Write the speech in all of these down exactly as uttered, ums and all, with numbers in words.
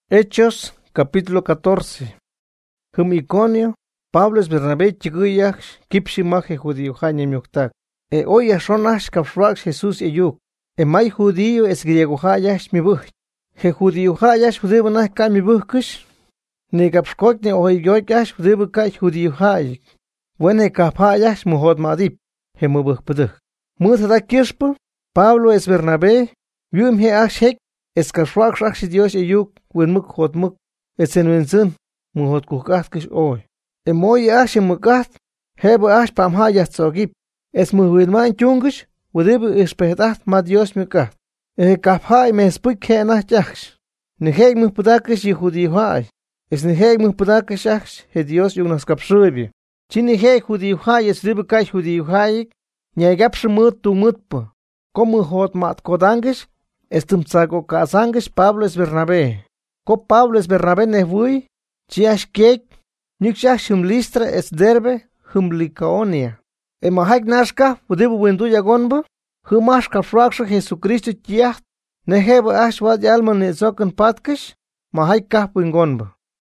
Hechos, capítulo catorce. Hum Iconio, Pablo es Bernabé chiguyak, kipshimaje judío hañem yuktak. E hoy ashonash kapshrak Jesús eyuk. E may judío es griego hayash mi buch. He judío hayash judío nah ka mi buchkish. Ne kapshkok ne ohi yoykash judío kai judío hayik. Wene kap hayash muhod madip. He mu buch peduk. Muthada kirspel, Pablo es Bernabé, yum he ashek. Es kapshrak shrak Dios eyuk. Wen muk hot muk, et sen wensen, mu hot kukat kish oy. E moy ash mukat, heb ash pam hayat sogip. Es mu widman chungish, wudib ispetat ma Dios mukat. E kaphay me spuk kena chachs. Ne heg mu pudakish yehudi hay. Es ne heg mu pudakish achs, he Dios yugnas kapshrubi. Chini heg hudi hay es rib kai hudi hay, nyagapsh mut tu mutpa. Komu hot mat kodangish, estum tsago kasangish Pablo es Bernabé. Ko Pablo es Bernabé nevui, chiash kek, nykshash hum Listra es derbe, hum Licaonia. E mahak nashka, udibu wendu yagonba, hum ashka fraksha Jesucristo chiacht, neheba ash wad yalman ne zokan patkish, mahak kahpu ingonba.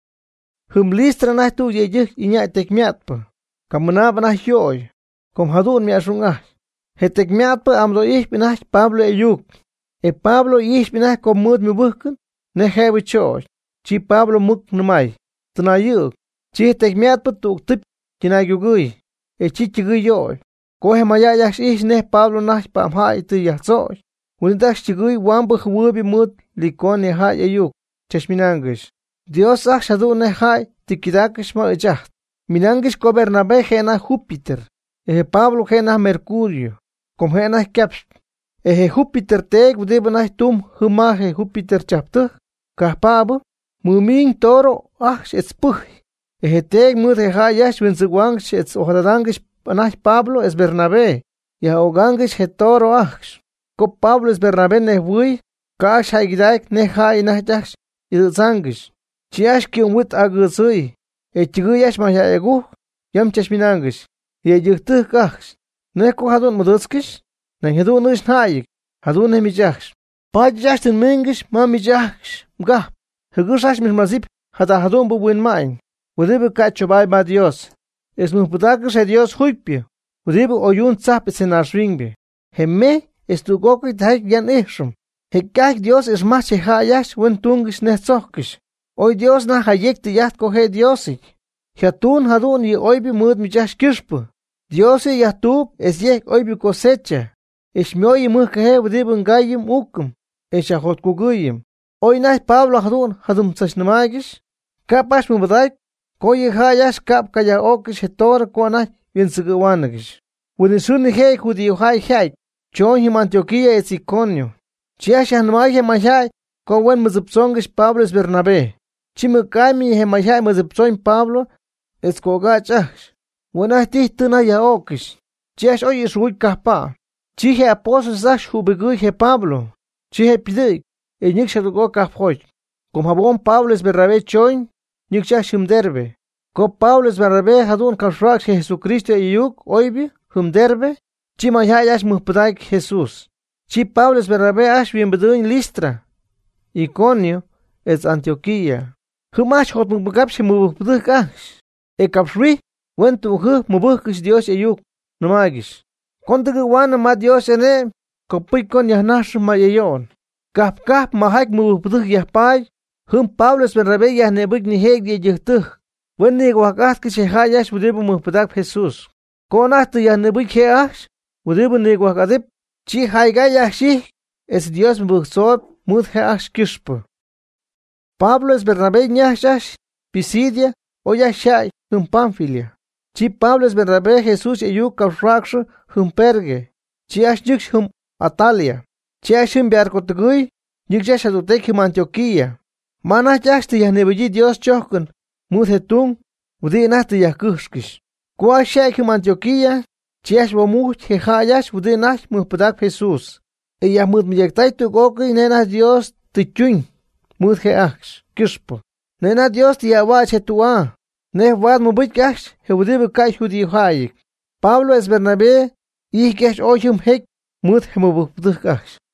Hum Listra nah tu yejik inya tekmiatpa, kamunaba nah yoy, kom hadun miashungah. He tekmiatpa amdo ich binah Pablo eyuk, e Pablo ich binah kom mud mi buhken, ne hebe choy, chi Pablo muk numai, tnayuk, chi tekmiat patuk tip, kinayugui, e chi chigui yoy, kohe mayayash ish ne Pablo nash pam hai tu yahzoy, unidash chigui wambuch wubi mut likone hai ayuk, chashminangish. Dios ach shadu ne hai tikidakish ma ejaht, minangish ko Bernabé gena Júpiter, ehe Pablo gena Mercurio, kom gena kapst, ehe Júpiter teek wdibanach tum humahe Júpiter chaptuch, kahpabo, muming toro ach ets puch. Ehe teek mut he hayash winzigwangish ets ohradangish panach Pablo es Bernabé, ya ogangish he toro ach. Ko Pablo es Bernabé nehwui, kaash haigidaik ne hai nachdash ilzangish. Chiash ki umwit aguzui, e chiguyash mahayaguh, yam chashminangish, ye yugtuh kachs. Neko hadun mudutskish, nan hadun nish hayik, hadun hemijaksh. Pajashtin mingish mamijaksh, gah. Hegushash mis mazip, hada hadun bubuin main. Udibu kachobay ma Dios. Es muhpudakish a Dios huipio. Udibu oyun tzap esenashwingbe. Heme es tu gokit haik yan ishum. Hekak Dios es mache hayash wen tungish netzokish. Oy Dios na hayek te yaht kohe Diosik. Hatun hadun ye oibi mud mijash kishpu. Diosi yahtub es yek oibi cosecha. Es mioyi muhkahe udibu ngayim ukum. Es yahot kuguyim. Oy nah Pablo hadun hadum tsashnamagish. Kapash mubadak. Koye hayash kap kaya okish hetora kwanah vinsugawanagish. Unisuni hei judío hai hai. Chon him Antioquia es Iconio. Chiash hanmage mahai. Ko wen muzupsongish Pablo es Bernabé. Chimukami he mahai muzupsoin Pablo es kogachach. Wenah tihtuna ya okish. Chiash oy is ruy kahpa. Chihe apostles ash hubigui he Pablo. Chihe pidik. E nykshadugo kahpoch. Kom habon Pablo es Bernabé choin. Nykshash humderbe. Ko Pablo es Bernabé hadun kapshrak Jesucristo yuk oibi humderbe. Chi mahayash muhpudaik Jesús. Chi Pablo es Bernabé ash bienbeduin Listra. Iconio es Antioquia. Humash hot mubukapshi mubukpuduk ash. E kapshri wentu hu mubukish Dios yuk numagish. Kontigu wana ma Dios ene. Kopikon yahnash mayayon. Kap kap mahak mubukpuduk yahpay. Hum Pablo es Bernabé yahnebuk ni heg ye yuktuh. Wenni wakat kish hayash wudibu muhpudak Jesús. Konahtu yahnebuk he ash. Wudibu nig wakadip. Chi haigayashih. Es Dios mubuksob mud he ash kishpu. Pablo es Bernabé nyashash. Pisidia o yashay hum Pamfilia. Chi Pablo es Bernabé Jesús eyuk kapshrakshu hum Perge. Chi ash yuksh hum Atalia. Chi ash hum biarkotugui. Yukjash adutek hum Antioquia. Manah yashti yahnebuji Dios chohkun. Mud hetung. Udi nahti yahkushkish. Kwa shay hum Antioquia. Chi ash wamuch he hayash udi nash muhpudak Jesús. E yahmud miyektay tugoki nena Dios tichun. Mud he aksh. Kishpo. Nena Dios ti yawach he tua. Neh wad mubik aksh. He udibu kai judi hayik. Pablo es Bernabé. Ih kesh oyum hek. Mud he mubuk aksh.